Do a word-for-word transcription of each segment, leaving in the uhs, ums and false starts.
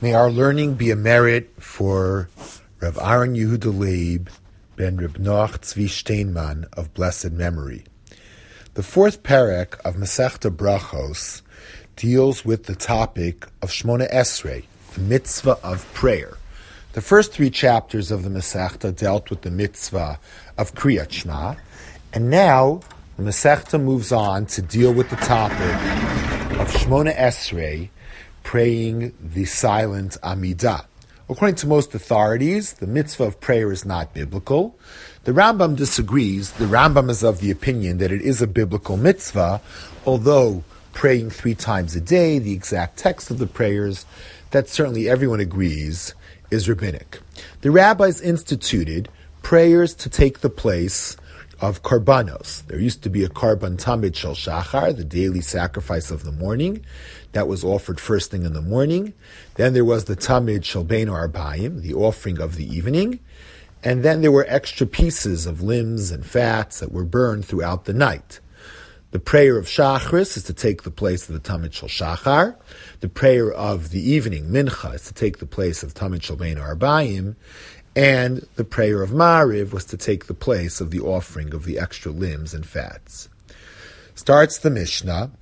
May our learning be a merit for Rav Aaron Yehuda Leib ben Reb Noach Tzvi Steinman of blessed memory. The fourth perek of Masechta Brachos deals with the topic of Shmona Esrei, the mitzvah of prayer. The first three chapters of the Masechta dealt with the mitzvah of Kriyat Shema, and now the Masechta moves on to deal with the topic of Shmona Esrei, praying the silent Amidah. According to most authorities, the mitzvah of prayer is not biblical. The Rambam disagrees. The Rambam is of the opinion that it is a biblical mitzvah, although praying three times a day, the exact text of the prayers, that certainly everyone agrees is rabbinic. The rabbis instituted prayers to take the place of karbanos. There used to be a karban tamid shel shachar, the daily sacrifice of the morning, that was offered first thing in the morning. Then there was the tamid shel bein arbaim, the offering of the evening. And then there were extra pieces of limbs and fats that were burned throughout the night. The prayer of Shachris is to take the place of the Tamid Shel Shachar. The prayer of the evening, Mincha, is to take the place of Tamid Shel Bein Arbaim. And the prayer of Mariv was to take the place of the offering of the extra limbs and fats. Starts the Mishnah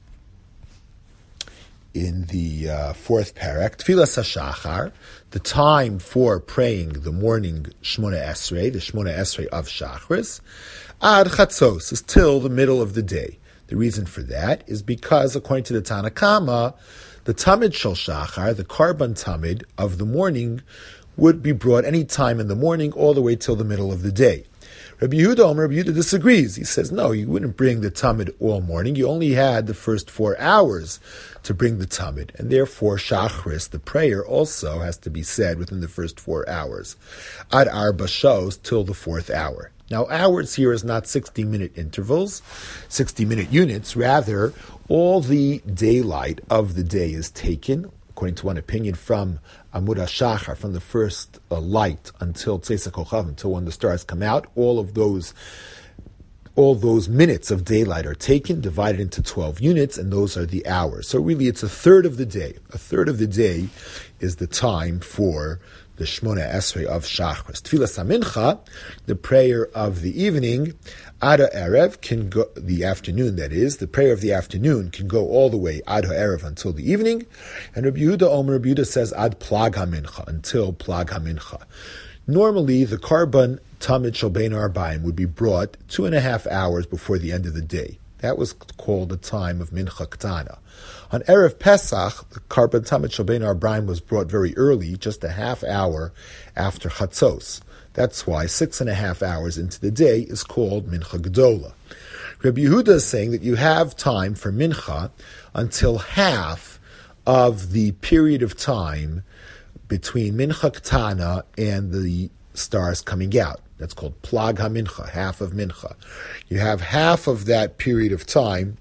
in the uh, fourth parak, Tfilas HaShachar, the time for praying the morning Shmona Esrei, the Shmona Esrei of Shachris, Ad Chatzos, is till the middle of the day. The reason for that is because, according to the Tana Kama, the Tamid Shel Shachar, the Karban Tamid of the morning, would be brought any time in the morning all the way till the middle of the day. Rabbi Yehuda, Omer, Rabbi Yehuda disagrees. He says, no, you wouldn't bring the Tamid all morning. You only had the first four hours to bring the Tamid. And therefore, Shachris, the prayer, also has to be said within the first four hours. Ad Arba Shos, till the fourth hour. Now, hours here is not sixty-minute intervals, sixty-minute units. Rather, all the daylight of the day is taken, according to one opinion, from Amud HaShachar, from the first uh, light until Tzeitzei Kochav, until when the stars come out. All of those, all those minutes of daylight are taken, divided into twelve units, and those are the hours. So really, it's a third of the day. A third of the day is the time for the Shmona Esrei of Shachris. Tfilas HaMincha, the prayer of the evening, Ad HaErev, can go, the afternoon that is, the prayer of the afternoon can go all the way Ad HaErev until the evening, and Rabbi Yehuda, Omer, Rabbi Yehuda says Ad Plag HaMincha, until Plag HaMincha. Normally, the Karban Tamid Shel Bein Arbaim would be brought two and a half hours before the end of the day. That was called the time of Mincha Ktana. On Erev Pesach, the Karban Tamid Shel Bein Arbaim was brought very early, just a half hour after Chatzos. That's why six and a half hours into the day is called Mincha Gedola. Rabbi Yehuda is saying that you have time for Mincha until half of the period of time between Mincha Ktana and the stars coming out. That's called Plag HaMincha, half of Mincha. You have half of that period of time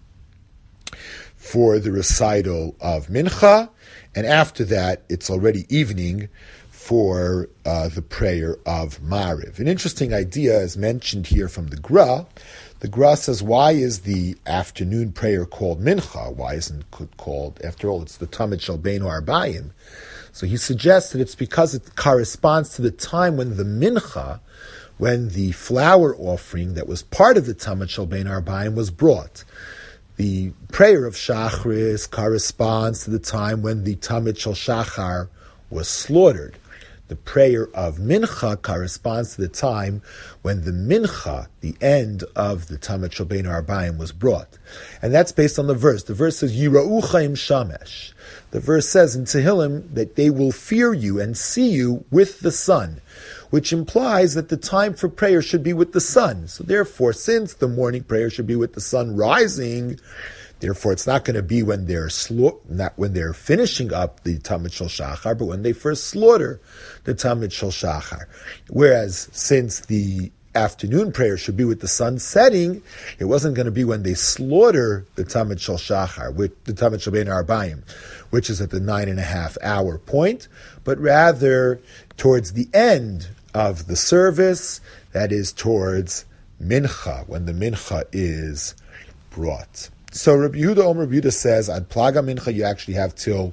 for the recital of Mincha, and after that, it's already evening for uh, the prayer of Mariv. An interesting idea is mentioned here from the Gra. The Gra says, why is the afternoon prayer called Mincha? Why isn't it called, after all, it's the Tamid Shel Bein Arbaim? So he suggests that it's because it corresponds to the time when the Mincha, when the flower offering that was part of the Tamid Shel Bein Arbaim was brought. The prayer of Shachris corresponds to the time when the Tamid Shel Shachar was slaughtered. The prayer of Mincha corresponds to the time when the Mincha, the end of the Tamid Shel Bein Arbaim, was brought. And that's based on the verse. The verse says, Yira'ucha im Shamesh. The verse says in Tehillim that they will fear you and see you with the sun, which implies that the time for prayer should be with the sun. So therefore, since the morning prayer should be with the sun rising, therefore it's not going to be when they're sla- not when they're finishing up the Tamid Shel Shachar, but when they first slaughter the Tamid Shel Shachar. Whereas since the afternoon prayer should be with the sun setting, it wasn't going to be when they slaughter the Tamid Shel Shachar, with the Tamid Shel Bein Arbaim, which is at the nine and a half hour point, but rather towards the end of the service, that is towards Mincha, when the Mincha is brought. So Rabbi Yehuda, Omer Rabbi Yehuda says, Ad Plaga Mincha, you actually have till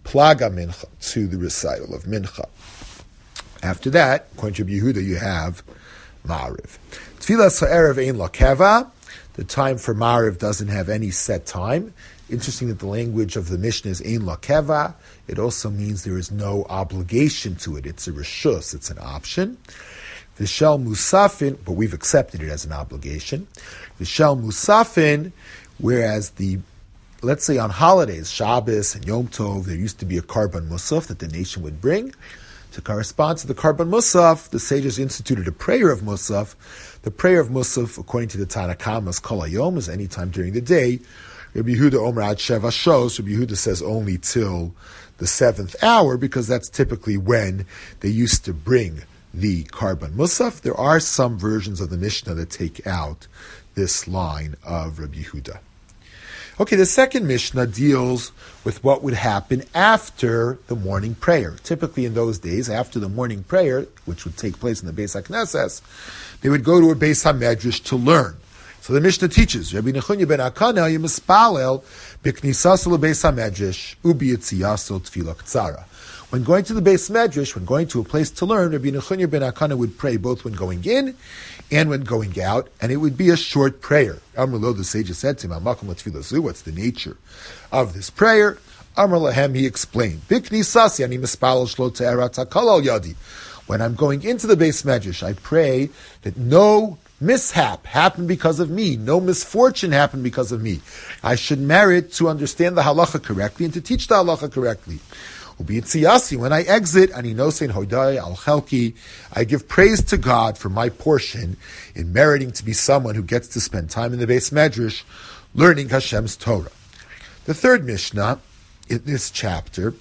plaga mincha, to the recital of mincha. After that, according to Yehuda, you have Ma'ariv. Tfilas ha'erev ein la keva. The time for Ma'ariv doesn't have any set time. Interesting that the language of the Mishnah is ein la keva. It also means there is no obligation to it. It's a reshus, it's an option. V'shel musafin, but we've accepted it as an obligation. V'shel musafin, whereas the, let's say on holidays, Shabbos and Yom Tov, there used to be a karban musaf that the nation would bring. To correspond to the karban musaf, the sages instituted a prayer of musaf. The prayer of musaf, according to the Tanna Kama, is kol hayom, is any time during the day. Rabbi Yehuda Omer ad sheva shos. Rabbi Yehuda says only till the seventh hour, because that's typically when they used to bring the karban musaf. There are some versions of the Mishnah that take out this line of Rabbi Yehuda. Okay, the second Mishnah deals with what would happen after the morning prayer. Typically in those days, after the morning prayer, which would take place in the Beis HaKnesses, they would go to a Beis HaMedrash to learn. So the Mishnah teaches, Rabbi Nechunya ben Akana yispalel b'knisasol Beis HaMedrash u'b'yitziyasol tefillah k'tzara. When going to the Beis Medrash, when going to a place to learn, Rabbi Nechunya ben Akana would pray both when going in and when going out, and it would be a short prayer. Amr lo, the sages said to him, what's the nature of this prayer? Amr lahem, he explained, B'knisasi ani mispalel shlo te'erat hakol al yadi. When I'm going into the Beis Medrash, I pray that no mishap happened because of me, no misfortune happened because of me. I should merit to understand the halacha correctly and to teach the halacha correctly. When I exit, I give praise to God for my portion in meriting to be someone who gets to spend time in the Beis Medrash learning Hashem's Torah. The third Mishnah in this chapter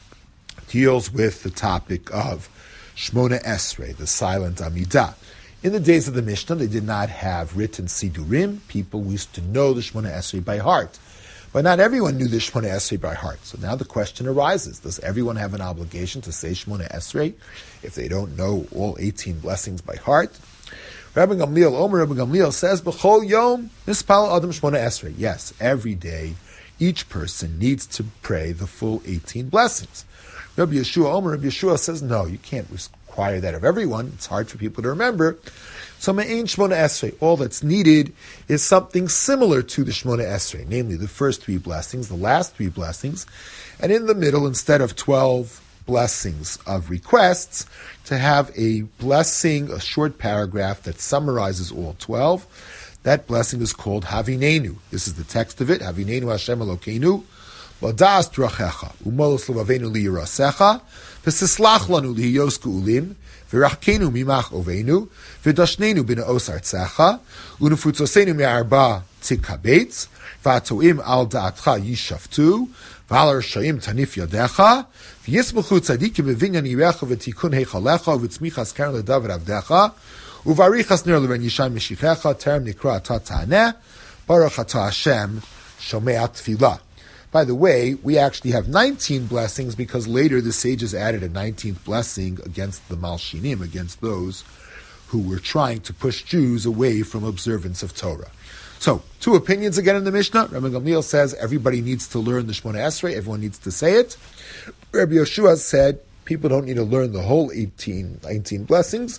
deals with the topic of Shmona Esrei, the silent Amidah. In the days of the Mishnah, they did not have written Sidurim. People used to know the Shmona Esrei by heart. But not everyone knew the Shmona Esrei by heart. So now the question arises, does everyone have an obligation to say Shmona Esrei if they don't know all eighteen blessings by heart? Rabbi Gamliel, Omer Rabbi Gamliel says, B'chol yom nispal adam Shmona Esrei. Yes, every day, each person needs to pray the full eighteen blessings. Rabbi Yeshua, Omer Rabbi Yeshua says, no, you can't require that of everyone. It's hard for people to remember. So Me'ein Shmona Esrei, all that's needed is something similar to the Shmona Esrei, namely the first three blessings, the last three blessings, and in the middle, instead of twelve blessings of requests, to have a blessing, a short paragraph that summarizes all twelve. That blessing is called Havinenu. This is the text of it, Havinenu Hashem Elokeinu, L'das drachecha, u'molos l'vaveinu liyirasecha, v'sislach lanu lihiyos ge'ulim, v'rachkenu mimach ovenu, v'dashnenu b'ne'os artzecha, u'nefutzosenu me'arba tikabetz, v'atoim al da'atcha yishaftu, v'al r'shayim tanif yadecha, v'yismuchu tzadikim v'vinyan yirecha v'tikun heichalecha, v'tzmichas karen l'davar avdecha, uvarichas ner l'ven yishai meshichecha, terem nikra ata ta'aneh, baruch ata Hashem, shomea tfilah. By the way, we actually have nineteen blessings because later the sages added a nineteenth blessing against the Malshinim, against those who were trying to push Jews away from observance of Torah. So, two opinions again in the Mishnah. Rabbi Gamliel says everybody needs to learn the Shmona Esrei, everyone needs to say it. Rabbi Yeshua said people don't need to learn the whole eighteen, nineteen blessings.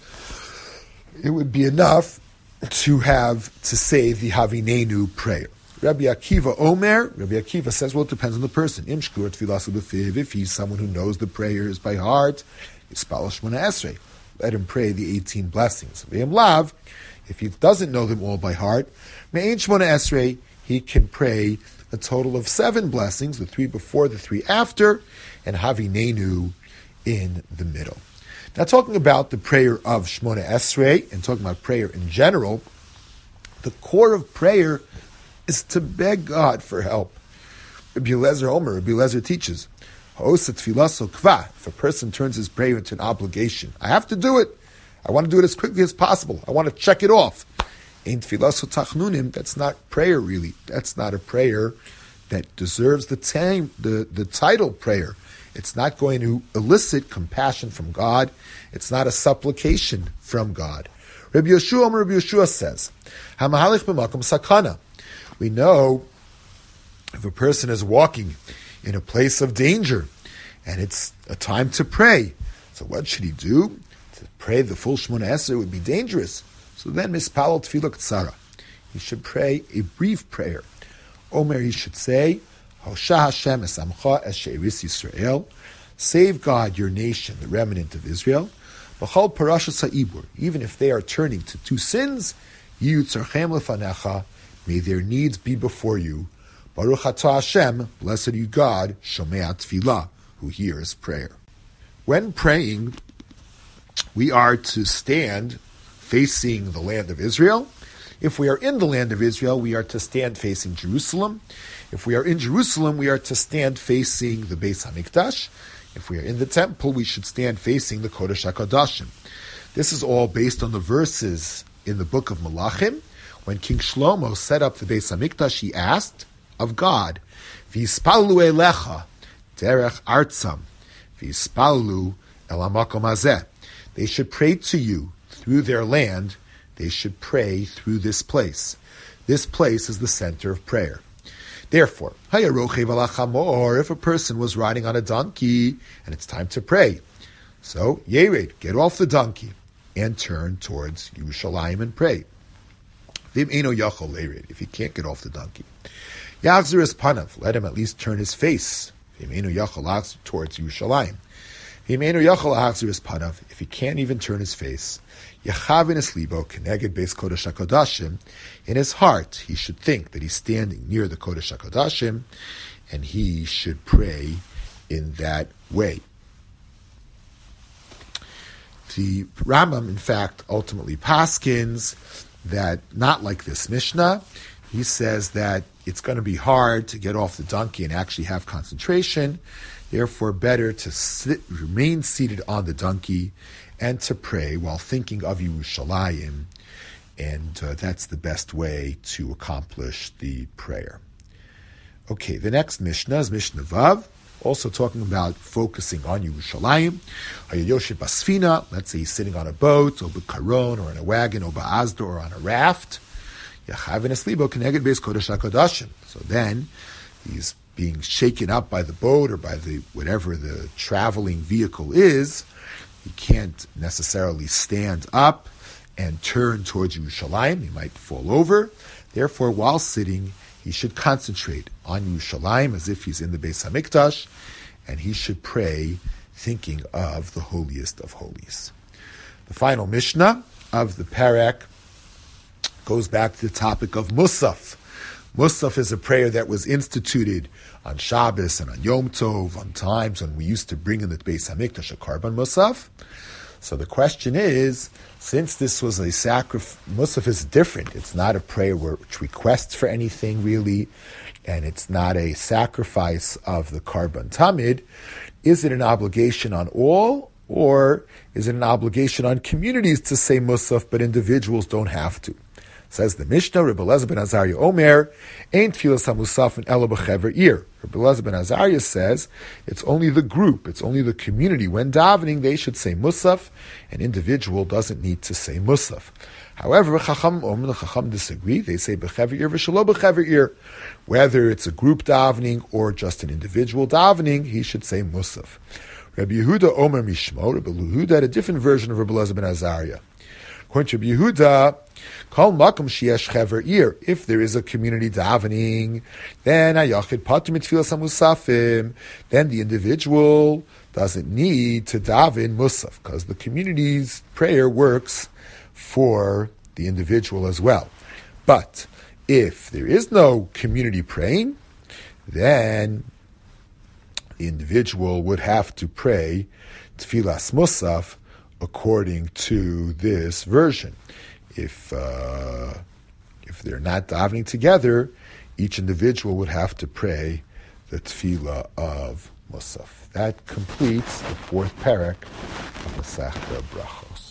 It would be enough to have to say the Havinenu prayer. Rabbi Akiva Omer, Rabbi Akiva says, well, it depends on the person. If he's someone who knows the prayers by heart, let him pray the eighteen blessings. If he doesn't know them all by heart, he can pray a total of seven blessings, the three before, the three after, and Havinenu in the middle. Now, talking about the prayer of Shmona Esrei, and talking about prayer in general, the core of prayer is to beg God for help. Rabbi Eliezer Omer, Rabbi Eliezer teaches, if a person turns his prayer into an obligation, I have to do it. I want to do it as quickly as possible. I want to check it off. That's not prayer, really. That's not a prayer that deserves the, time, the, the title prayer. It's not going to elicit compassion from God. It's not a supplication from God. Rabbi Yeshua Omer, Rabbi Yeshua says, Hamahalich b'makom sakana. We know if a person is walking in a place of danger and it's a time to pray. So what should he do? To pray the full Shemona Esrei would be dangerous. So then mispalel tefillah ktsara. He should pray a brief prayer. Omer, he should say, Hosha Hashem es amcha es she'eris Yisrael. Save God, your nation, the remnant of Israel. B'chol parashas ha'ibur. Even if they are turning to two sins, yiyu tzarchem lefanecha. May their needs be before you. Baruch atah Hashem, blessed are you God, shomea tefillah, who hears prayer. When praying, we are to stand facing the land of Israel. If we are in the land of Israel, we are to stand facing Jerusalem. If we are in Jerusalem, we are to stand facing the Beis HaMikdash. If we are in the temple, we should stand facing the Kodesh HaKodashim. This is all based on the verses in the book of Malachim. When King Shlomo set up the Beis HaMikdash, he asked of God, V'yispallu elecha derech artzam, V'yispallu el hamakom hazeh. They should pray to you through their land. They should pray through this place. This place is the center of prayer. Therefore, if a person was riding on a donkey and it's time to pray, so Yered, get off the donkey and turn towards Yerushalayim and pray. If he can't get off the donkey, let him at least turn his face towards Yerushalayim. If he can't even turn his face, in his heart, he should think that he's standing near the Kodesh HaKodashim, and he should pray in that way. The Rambam, in fact, ultimately paskins that not like this Mishnah. He says that it's going to be hard to get off the donkey and actually have concentration. Therefore, better to sit, remain seated on the donkey and to pray while thinking of Yerushalayim. And uh, that's the best way to accomplish the prayer. Okay, the next Mishnah is Mishnah Vav, also talking about focusing on Yerushalayim. Hayoshib basfina, let's say he's sitting on a boat, or b'karon, or in a wagon, or ba'azda, or on a raft. Yachavin eslibo keneged beis kodesh hakodashim. So then he's being shaken up by the boat or by the whatever the traveling vehicle is. He can't necessarily stand up and turn towards Yerushalayim. He might fall over. Therefore, while sitting, he should concentrate on Yerushalayim as if he's in the Beis HaMikdash, and he should pray thinking of the holiest of holies. The final Mishnah of the Perek goes back to the topic of Musaf. Musaf is a prayer that was instituted on Shabbos and on Yom Tov, on times when we used to bring in the Beis HaMikdash a Karban Musaf. So the question is, since this was a sacrifice, Musaf is different. It's not a prayer which requests for anything really, and it's not a sacrifice of the Karban Tamid. Is it an obligation on all, or is it an obligation on communities to say Musaf, but individuals don't have to? Says the Mishnah, Rebbe Elazar ben Azariah Omer, ain't tefillas hamusaf in elo b'chever ir. Rebbe Elazar ben Azariah says it's only the group, it's only the community. When davening, they should say musaf. An individual doesn't need to say musaf. However, Chacham Omer, the Chacham disagree. They say b'chever ir v'shelo b'chever ir. Whether it's a group davening or just an individual davening, he should say musaf. Rabbi Yehuda Omer Mishmo, Rabbi Yehuda had a different version of Rebbe Elazar ben Azariah. According to Rabbi Yehuda, Kol makom sheyesh chever ir. If there is a community davening, then ayachid patur mitfilas hamusafim. Then the individual doesn't need to daven musaf because the community's prayer works for the individual as well. But if there is no community praying, then the individual would have to pray tfilas musaf according to this version. If uh, if they're not davening together, each individual would have to pray the tefillah of Musaf. That completes the fourth parak of Masechta Brachos.